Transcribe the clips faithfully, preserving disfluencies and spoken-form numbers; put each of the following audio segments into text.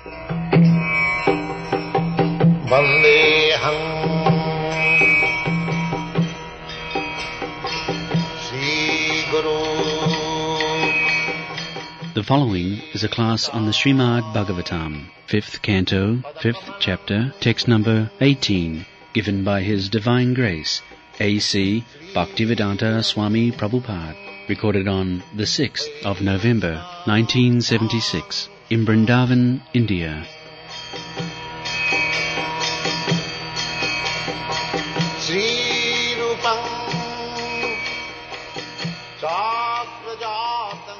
Vandeham Sri Guru. The following is a class on the Srimad Bhagavatam, fifth canto, fifth chapter, text number eighteen, given by His Divine Grace, A C Bhaktivedanta Swami Prabhupada, recorded on the sixth of November, nineteen seventy-six, in Vrindavan, India. Sri Rupam Saprajatam.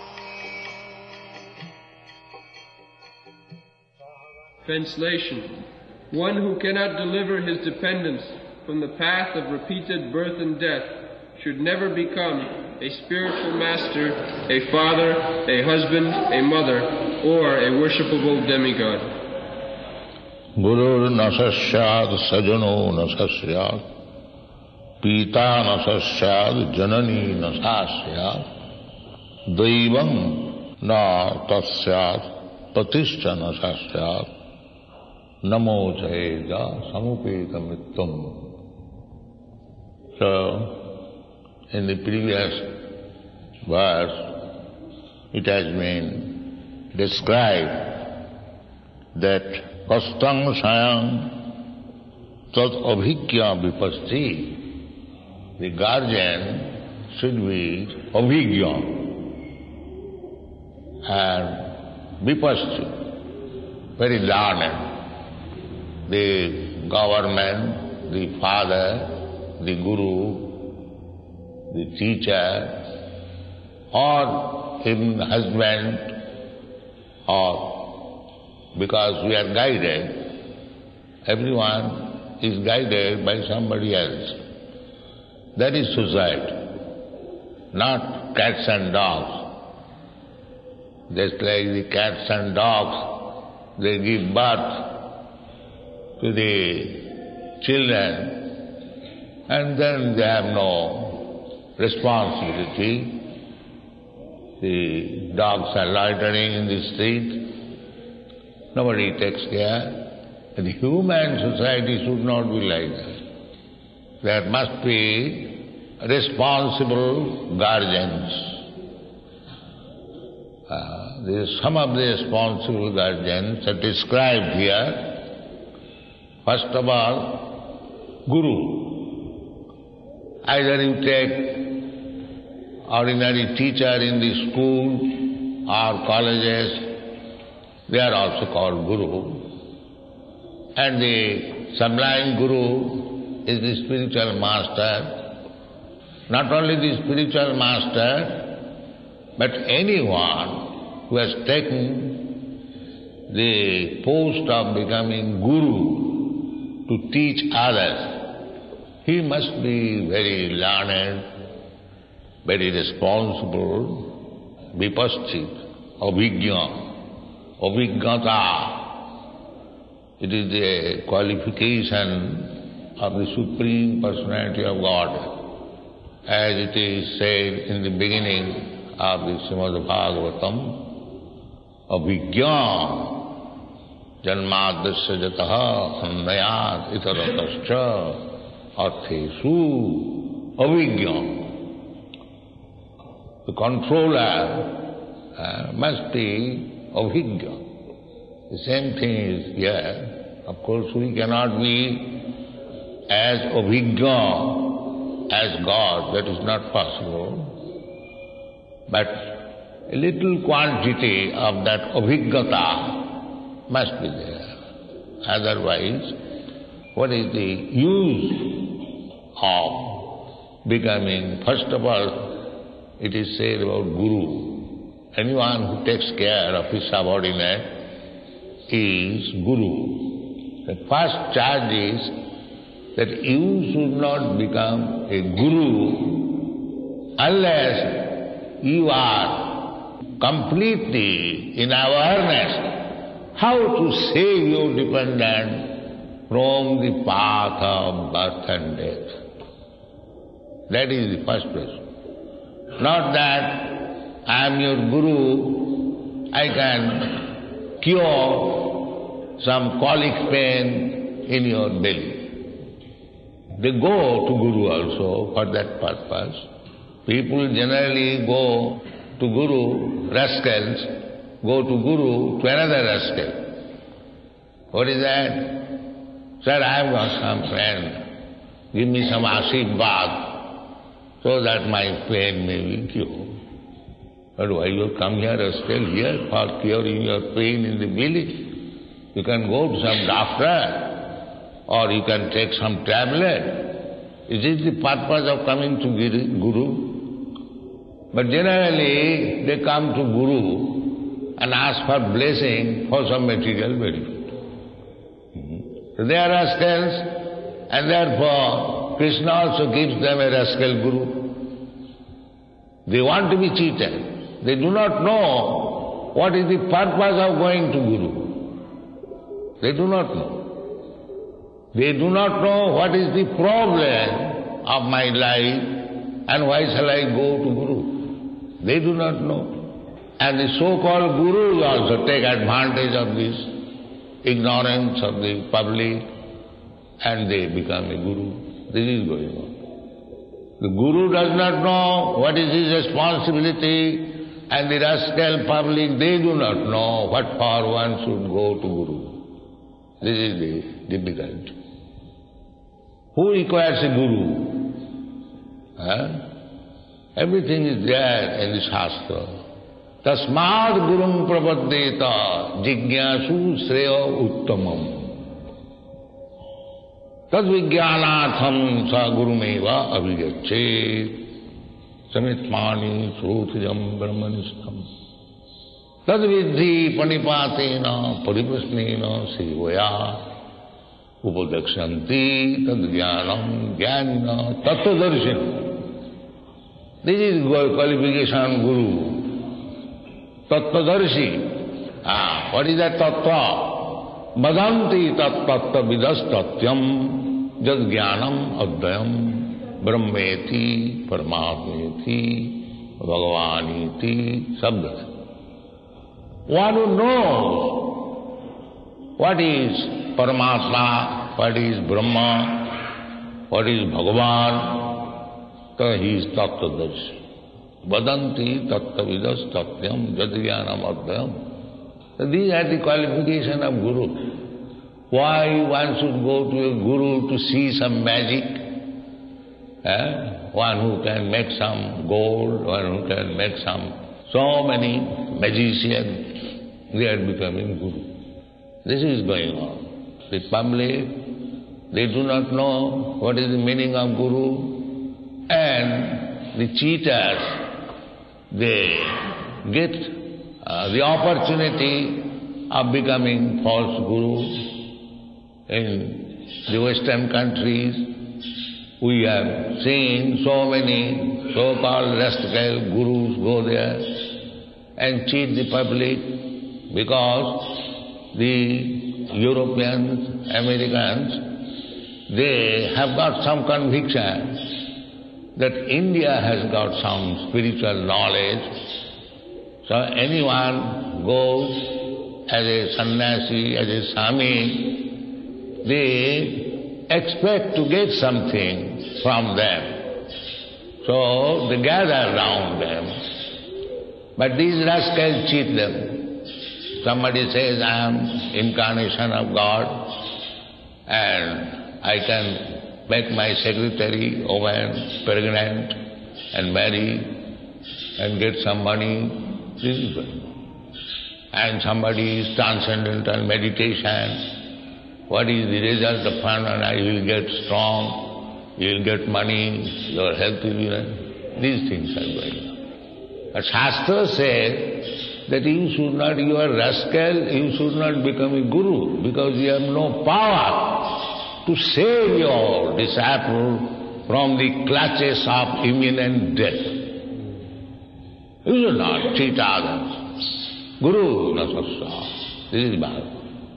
Translation. One who cannot deliver his dependents from the path of repeated birth and death should never become a spiritual master, a father, a husband, a mother, or a worshipable demigod. Gurur nasasyad sajano nasasyad pita nasasyad janani nasasyad daivam na tasyad patischa nasasyad namo jayeda samupeta mittam. So, in the previous verse, it has been described that kastang sayang tad abhigya vipasti, the guardian should be abhigya and vipasti, very learned. The government, the father, the guru, the teacher, or even husband, or because we are guided, everyone is guided by somebody else. That is society, not cats and dogs. Just like the cats and dogs, they give birth to the children, and then they have no responsibility. The dogs are loitering in the street, nobody takes care. The human society should not be like that. There must be responsible guardians. Uh, there some of the responsible guardians are described here. First of all, Guru. Either you take ordinary teacher in the school or colleges, they are also called Guru. And the sublime Guru is the spiritual master. Not only the spiritual master, but anyone who has taken the post of becoming Guru to teach others, he must be very learned, very responsible, vipasthit, abhigya, abhignata. It is the qualification of the Supreme Personality of God, as it is said in the beginning of the Srimad Bhagavatam, abhigya janmadasya jataha annayat itaratascha arthesu avigya. The controller uh, must be avigya. The same thing is here. Of course, we cannot be as avigya as God. That is not possible. But a little quantity of that avignata must be there. Otherwise, what is the use of becoming, first of all, it is said about Guru. Anyone who takes care of his subordinate is Guru. The first charge is that you should not become a Guru unless you are completely in awareness how to save your dependent from the path of birth and death. That is the first question. Not that I am your Guru, I can cure some colic pain in your belly. They go to Guru also for that purpose. People generally go to Guru, rascals, go to Guru to another rascal. What is that? Sir, I have got some friend. Give me some ashirvad so that my pain may be cured. But why you come here, rascal, here for curing your pain in the village? You can go to some doctor, or you can take some tablet. Is it the purpose of coming to Guru? But generally, they come to Guru and ask for blessing for some material benefit. Mm-hmm. So they are rascals, and therefore Krishna also gives them a rascal Guru. They want to be cheated. They do not know what is the purpose of going to Guru. They do not know. They do not know what is the problem of my life and why shall I go to Guru. They do not know. And the so-called Gurus also take advantage of this ignorance of the public and they become a Guru. This is going on. The Guru does not know what is his responsibility, and the rascal public, they do not know what for one should go to Guru. This is the difficulty. Who requires a Guru? Huh? Everything is there in the Shastra. Tasmad Gurum Prapaddeta Jigyasu Sreya Uttamam. Tad Vijnanatham Sa Gurumeva Avigachet Samitmani Srutijam Brahmanistam. Tad Vidhi Panipatena Pariprasnena Sevaya Upadakshanti Tad Jnanam Jnana Tattvadarshina. This is qualification Guru. Tattvadarshi. Ah, what is that tattva? Badanti tat tattva vidas tatyam jad jnanam adhyam brahmeti paramatmeti bhagavaniti sabdat. One who knows what is Paramatma, what is Brahma, what is Bhagavan, so he is tattvadarshi. Vadanti tattvavidas tatyam jadvyanam adhyam. So these are the qualification of Guru. Why one should go to a Guru to see some magic? Eh? One who can make some gold, one who can make some, so many magicians, they are becoming Guru. This is going on. The public, they do not know what is the meaning of Guru, and the cheaters, they get uh, the opportunity of becoming false gurus. In the Western countries, we have seen so many so-called rascal gurus go there and cheat the public because the Europeans, Americans, they have got some conviction that India has got some spiritual knowledge. So anyone goes as a sannyasi, as a sami, they expect to get something from them. So they gather round them. But these rascals cheat them. Somebody says, I am incarnation of God and I can make my secretary woman pregnant and marry and get some money. This is going on. And somebody is transcendental meditation. What is the result of phenomena? You will get strong, you will get money, your health will be... These things are going on. But Shastra says that you should not, you are rascal, you should not become a guru because you have no power to save your disciple from the clutches of imminent death. You should not cheat others. Guru nasasya. This is Bhagavad.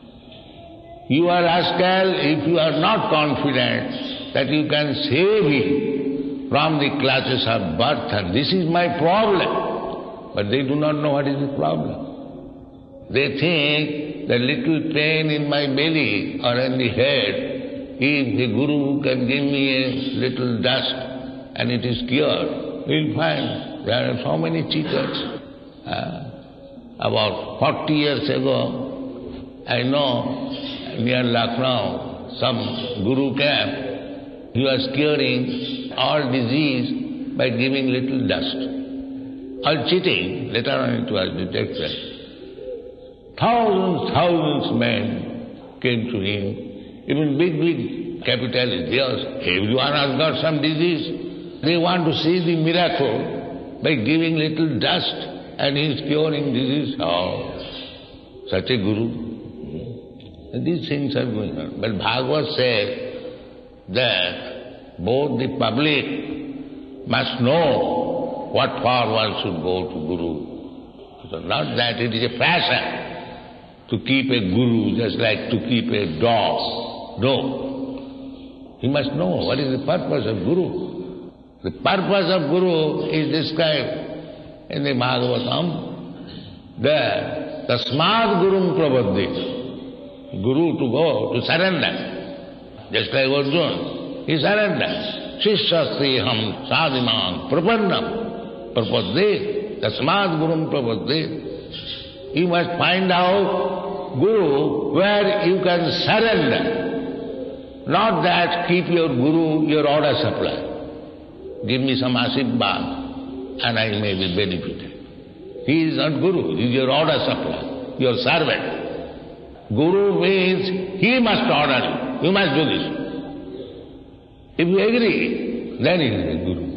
You are rascal if you are not confident that you can save him from the clutches of birth, and this is my problem. But they do not know what is the problem. They think that little pain in my belly or in the head, if the Guru can give me a little dust and it is cured, we'll find there are so many cheaters. Uh, about forty years ago, I know near Lucknow, some Guru came, he was curing all disease by giving little dust. All cheating, later on it was detected. Thousands, thousands men came to him. Even big, big capitalists, yes, everyone has got some disease. They want to see the miracle by giving little dust and he is curing disease. Oh, such a guru. And these things are going on. But Bhagavad says that both the public must know what for one should go to Guru. So not that it is a fashion to keep a guru just like to keep a dog. No. He must know what is the purpose of guru. The purpose of guru is described in the Bhagavatam. There, tasmad gurum pravaddi. Guru to go, to surrender. Just like Arjuna, he surrenders. Shishyastriham sadimam prapannam prapadde. Tasmad gurum pravaddi. You must find out Guru where you can surrender. Not that keep your Guru your order supply. Give me some Ashirvad and I may be benefited. He is not Guru, he is your order supply, your servant. Guru means he must order you, you must do this. If you agree, then he is a Guru.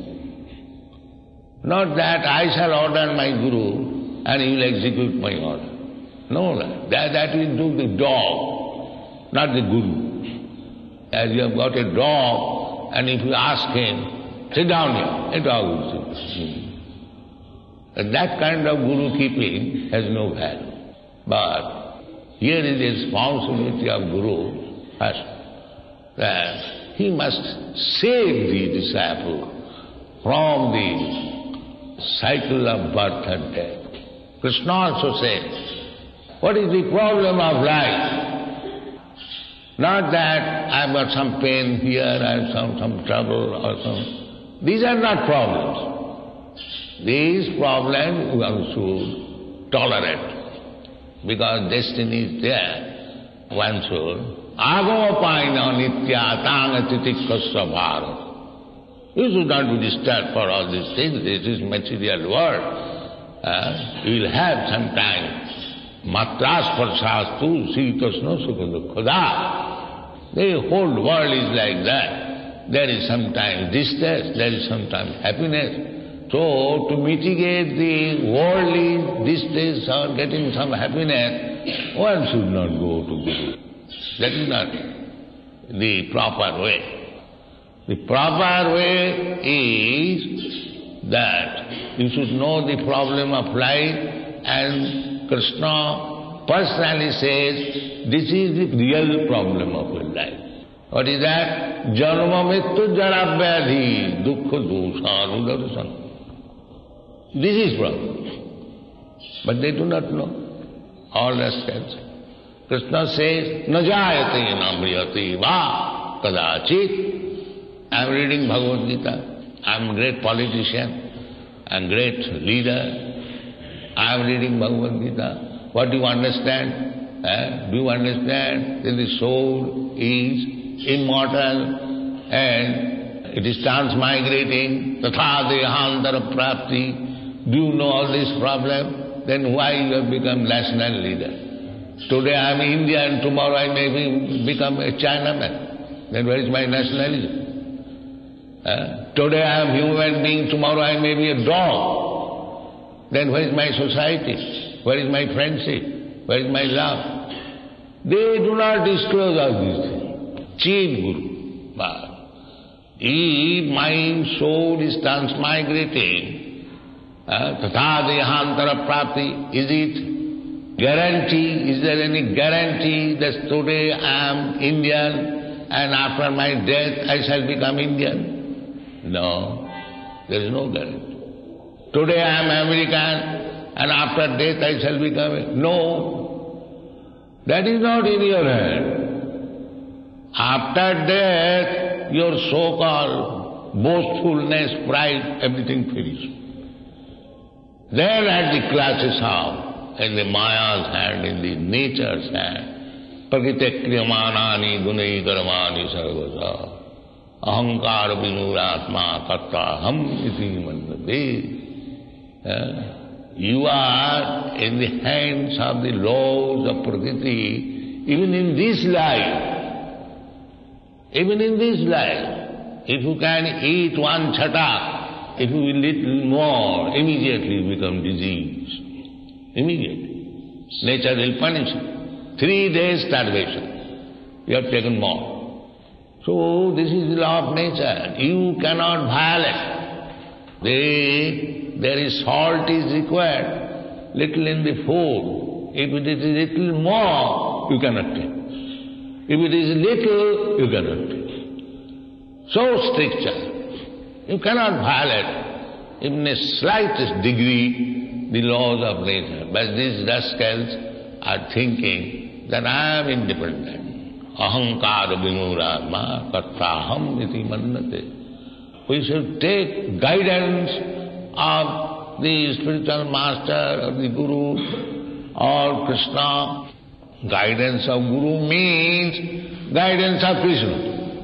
Not that I shall order my Guru and he will execute my order. No, that, that will do the dog, not the Guru. As you have got a dog, and if you ask him, sit down here, a dog will sit. And that kind of Guru keeping has no value. But here is the responsibility of Guru, first, that he must save the disciple from the cycle of birth and death. Krishna also says, what is the problem of life? Not that I've got some pain here, I have some, some trouble or some... These are not problems. These problems one should tolerate. Because destiny is there. One should. Agamapaina nitya tanga titikasya bharat. You should not be disturbed for all these things. This is material world. Uh, you will have some time. Matras parsastu sitasno sukha khuda. The whole world is like that. There is sometimes distress, there is sometimes happiness. So, to mitigate the worldly distress or getting some happiness, one should not go to Guru. That is not the proper way. The proper way is that you should know the problem of life, and Krishna personally says, this is the real problem of your life. What is that? Janma mrityu jara vyadhi dukkha dosha nudarsana. This is problem. But they do not know. All rascals. Krishna says, na jayate na mriyate va kadachit. I am reading Bhagavad Gita. I am a great politician. I am a great leader. I am reading Bhagavad Gita. What do you understand? Eh? Do you understand that the soul is immortal and it is transmigrating? Tatha dehantara prapti. Do you know all this problem? Then why you have become national leader? Today I am Indian, tomorrow I may be, become a Chinaman. Then where is my nationalism? Uh, today I am human being, tomorrow I may be a dog. Then where is my society? Where is my friendship? Where is my love? They do not disclose all these things. Chief Guru. But if my soul is transmigrating, Tatha dehantara prapti, is it guarantee? Is there any guarantee that today I am Indian and after my death I shall become Indian? No, there is no guarantee. Today I am American and after death I shall become a... No, that is not in your hand. After death, your so-called boastfulness, pride, everything finishes. Then at the classes how, in the Maya's hand, in the nature's hand, prakriti kriyamanani gunai karamani sarvasa ahankara vinuratma katta ham iti mannate. You are in the hands of the laws of prakriti, even in this life. Even in this life, if you can eat one chata, if you will little more, immediately you become diseased. Immediately. Nature will punish you. Three days starvation. You have taken more. So this is the law of nature. You cannot violate. They, there is salt is required, little in the food. If it is a little more, you cannot take. If it is little, you cannot take. So stricture. You cannot violate, even a slightest degree, the laws of nature. But these rascals are thinking that I am independent. Ahankara vimuratma kathaham iti mannate. We should take guidance of the spiritual master, or the Guru, or Krishna. Guidance of Guru means guidance of Krishna.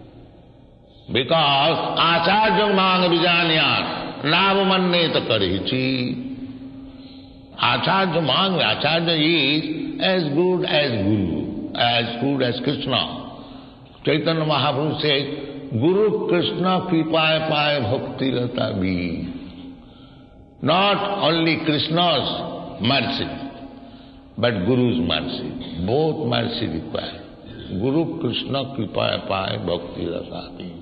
Because acharya mang vijanyat navamanneta karichi. Acharya mang, acharya is as good as Guru, as good as Krishna. Chaitanya Mahaprabhu says, Guru Krishna kripaya paya bhakti rata bhi. Not only Krishna's mercy, but Guru's mercy. Both mercy required. Guru Krishna kripaya paya bhakti rasa.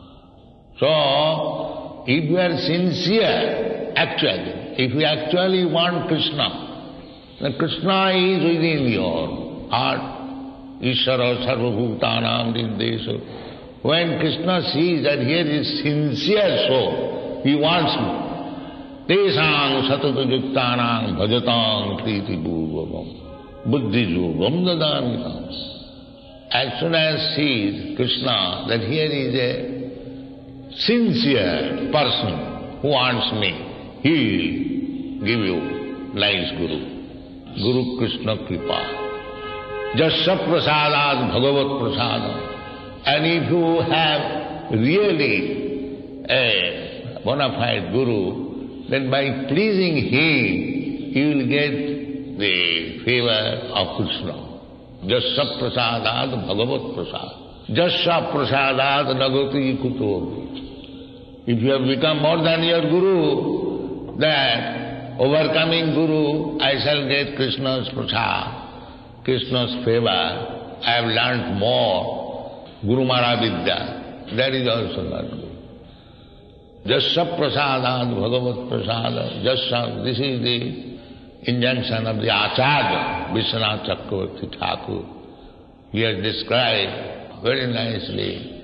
So, if you are sincere, actually, if you actually want Krishna, then Krishna is within your heart. Ishara sarvabhutanam nirdesha. When Krishna sees that here is sincere soul, he wants me. Tesang satata yuktanang bhajatang priti bhurvavam buddhijubam dadamitam. As soon as sees Krishna that here is a sincere person who wants me, he will give you nice Guru. Guru Krishna Kripa. Jasya prasadat bhagavat prasadam. And if you have really a bona fide Guru, then by pleasing him, you will get the favor of Krishna. Jasya prasadat bhagavat prasad. Jasya prasadat nagati kuto. If you have become more than your Guru, then overcoming Guru, I shall get Krishna's prasad, Krishna's favor. I have learnt more. Guru Mara Vidya. That is also not good. Jasya prasadat bhagavat prasada. Jasya, this is the injunction of the Acharya, Vishwanath Chakravarti Thakur. He has described very nicely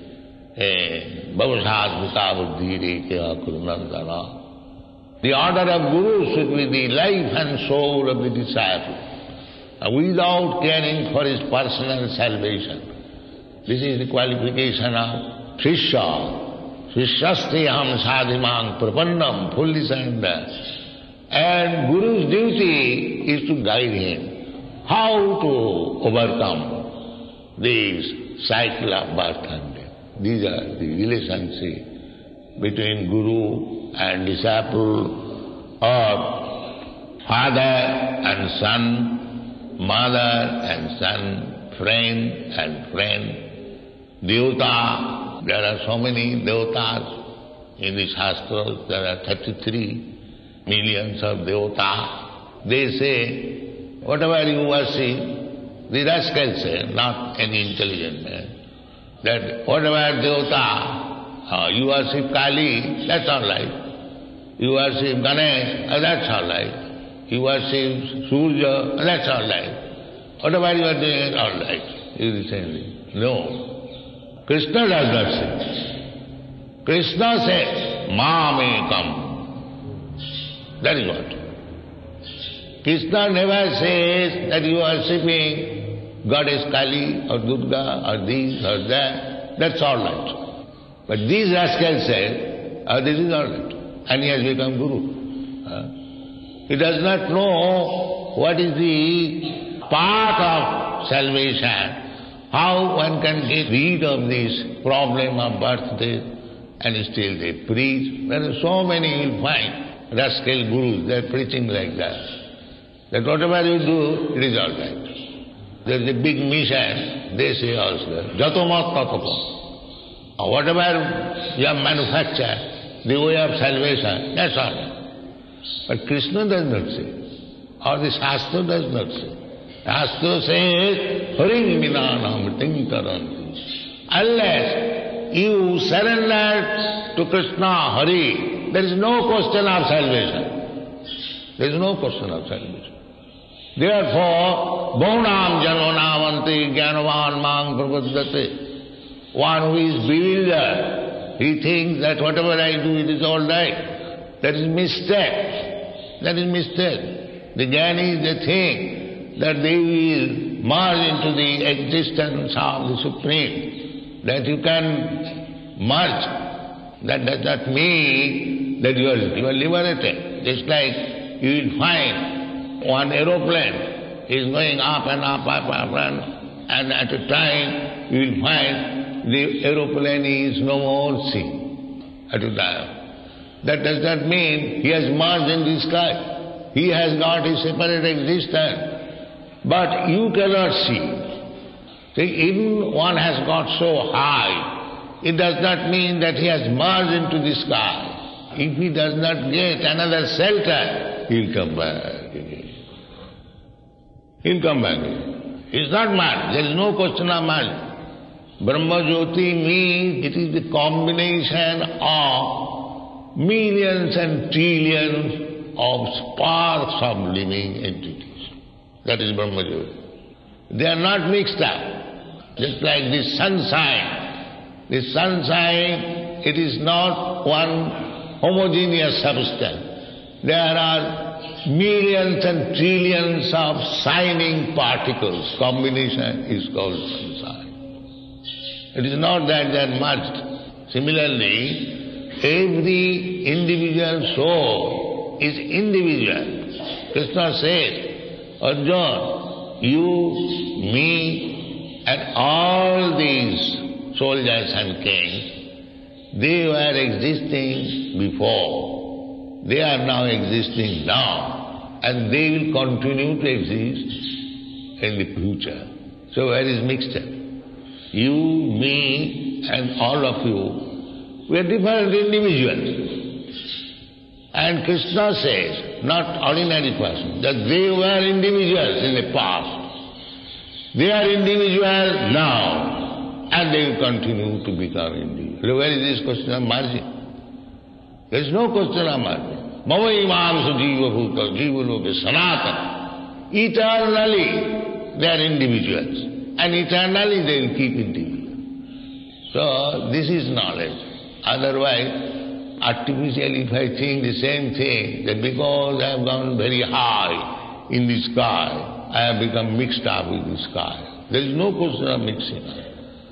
Bhavasad Bhutabuddhi Rekeha Kurunandana. The order of Guru should be the life and soul of the disciple, without caring for his personal salvation. This is the qualification of Shishya. Shishyasteham sadhimang prapannam, fully surrender. And Guru's duty is to guide him how to overcome this cycle of birth and death. These are the relationship between Guru and disciple, or father and son, mother and son, friend and friend. Devata, there are so many devatas in the Shastras, there are thirty-three millions of devata. They say, whatever you worship, the rascals say, not any intelligent man, that whatever devata, uh, you worship Kali, that's all right. You worship Ganesh, uh, that's all right. You worship Surya, uh, that's all right. Whatever you are doing, all right. You the same thing. No. Krishna does not say. Krishna says, Mamekam. That is what. Krishna never says that you are worshipping goddess Kali or Durga or this or that. That's all right. But these rascals say, oh, this is all right. And he has become Guru. Uh, he does not know what is the path of salvation, how one can get rid of this problem of birth, death, and still they preach. There are so many you will find rascal gurus, they are preaching like that. That whatever you do, it is all right. There is a big mission, they say also, Jatomat Tatopa. Or whatever you have manufactured, the way of salvation, that's all right. But Krishna does not say, or the Shastra does not say. Shastra says, Haring Vinanam Tinkaranti. Unless you surrender to Krishna, Hari, there is no question of salvation. There is no question of salvation. Therefore, Bhaunam Janonam Gyanavan Mang Prapaddate. One who is bewildered, he thinks that whatever I do, it is all right. That is mistake. That is mistake. The jnani is the thing that they will merge into the existence of the Supreme. That you can merge. That does not mean that you are, you are liberated. Just like you will find one aeroplane is going up and up, up, up, and, and at a time you will find the aeroplane is no more seen at a time. That does not mean he has merged in the sky. He has got a separate existence. But you cannot see. See, even one has got so high, it does not mean that he has merged into the sky. If he does not get another shelter, he'll come back again. He'll come back again. It's not mad. There is no question of mad. Brahma Jyoti means it is the combination of millions and trillions of sparks of living entities. That is Brahma Jyoti. They are not mixed up. Just like the sunshine. The sunshine, it is not one homogeneous substance. There are millions and trillions of shining particles. Combination is called sunshine. It is not that they are merged. Similarly, every individual soul is individual. Krishna says, Arjuna, you, me, and all these soldiers and kings, they were existing before. They are now existing now, and they will continue to exist in the future. So where is mixture? You, me, and all of you, we are different individuals. And Krishna says, not ordinary person, that they were individuals in the past. They are individuals now, and they will continue to become individuals. Where is this question of margin? There is no question of margin. Mama imam su jiva bhuta, jiva loka sanatana. Eternally, they are individuals. And eternally they will keep individual. So this is knowledge. Otherwise, artificially if I think the same thing, that because I have gone very high in the sky, I have become mixed up with the sky. There is no question of mixing up.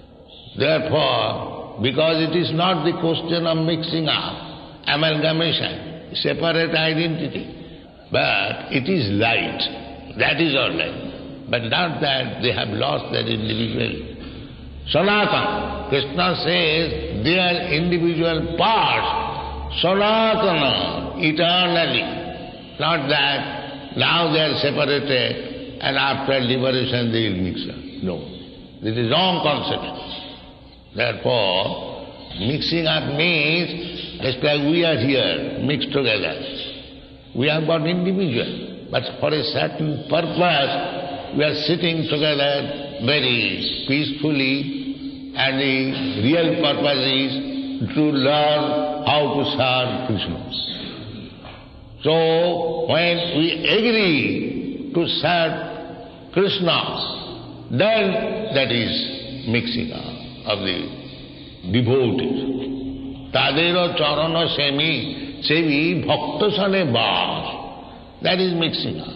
Therefore, because it is not the question of mixing up, amalgamation, separate identity, but it is light. That is all right. But not that they have lost their individuality. Sanatana, Krishna says, they are individual parts. Sanatana, eternally. Not that now they are separated and after liberation they will mix up. No. This is wrong concept. Therefore, mixing up means, just like we are here, mixed together. We have got individual, but for a certain purpose, we are sitting together very peacefully, and the real purpose is to learn how to serve Krishna. So, when we agree to serve Krishna, then that is mixing up of the devotees. Tadero charana semi sevi bhakta sane bas. That is mixing up.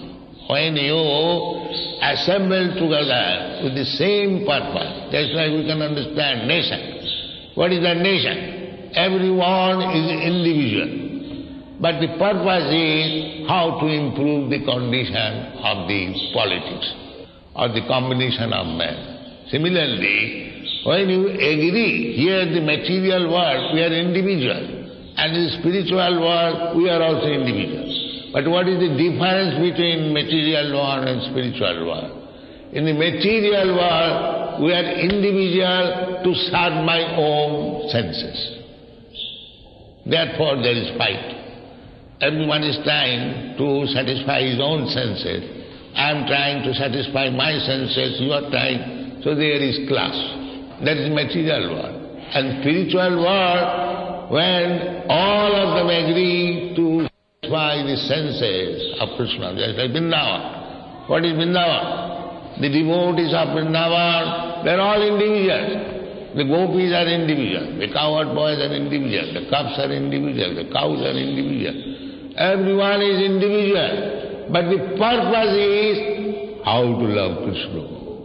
when you assemble together with the same purpose, that's why we can understand nation. What is a nation? Everyone is individual. But the purpose is how to improve the condition of the politics or the combination of men. Similarly, when you agree, here the material world, we are individual. And in the spiritual world, we are also individuals. But what is the difference between material world and spiritual world? In the material world, we are individual to serve my own senses. Therefore there is fight. Everyone is trying to satisfy his own senses. I am trying to satisfy my senses, you are trying. So there is clash. That is material world. And spiritual world, when all of them agree to satisfy the senses of Krishna, just like Vrindavan. What is Vrindavan? The devotees of Vrindavan, they are all individuals. The gopis are individual, the cowherd boys are individual, the cubs are individual, the cows are individual. Everyone is individual. But the purpose is how to love Krishna.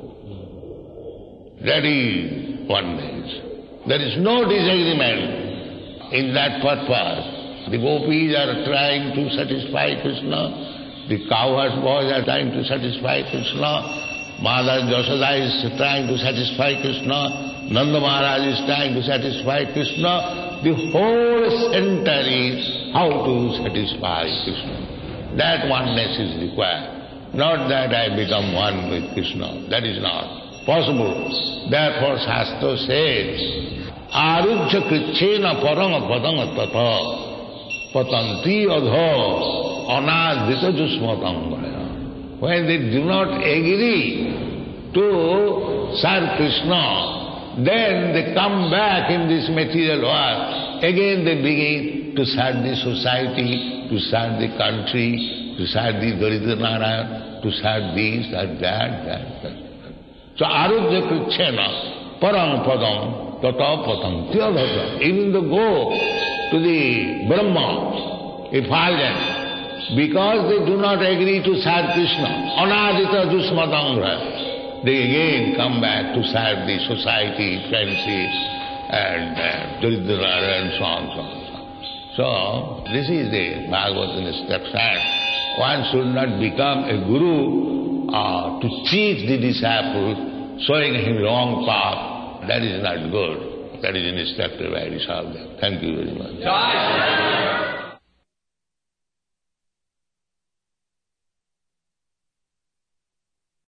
That is oneness. There is no disagreement in that purpose. The gopis are trying to satisfy Krishna, the cowherd boys are trying to satisfy Krishna, Mother Yashoda is trying to satisfy Krishna, Nanda Maharaj is trying to satisfy Krishna. The whole center is how to satisfy Krishna. That oneness is required. Not that I become one with Krishna. That is not possible. Therefore Shastra says, Arujya krichena paranga padanga tata patanti adho anadhita jusmatangaya. When they do not agree to serve Krishna, then they come back in this material world. Again they begin to serve the society, to serve the country, to serve the Daridra Narayan, to serve this, that, that, that, that. So arujya krichena parang padam tata patam tiyadhata. Even they go to the Brahma, effulgent, because they do not agree to serve Krishna, anadita jusmatangra, they again come back to serve the society, friendship, and uh, Daridra and so on, so on, so on. So, this is the Bhagavad instruction. One should not become a guru uh, to cheat the disciple, showing him wrong path. That is not good. That is instructed by Rishabhdev. Thank you very much.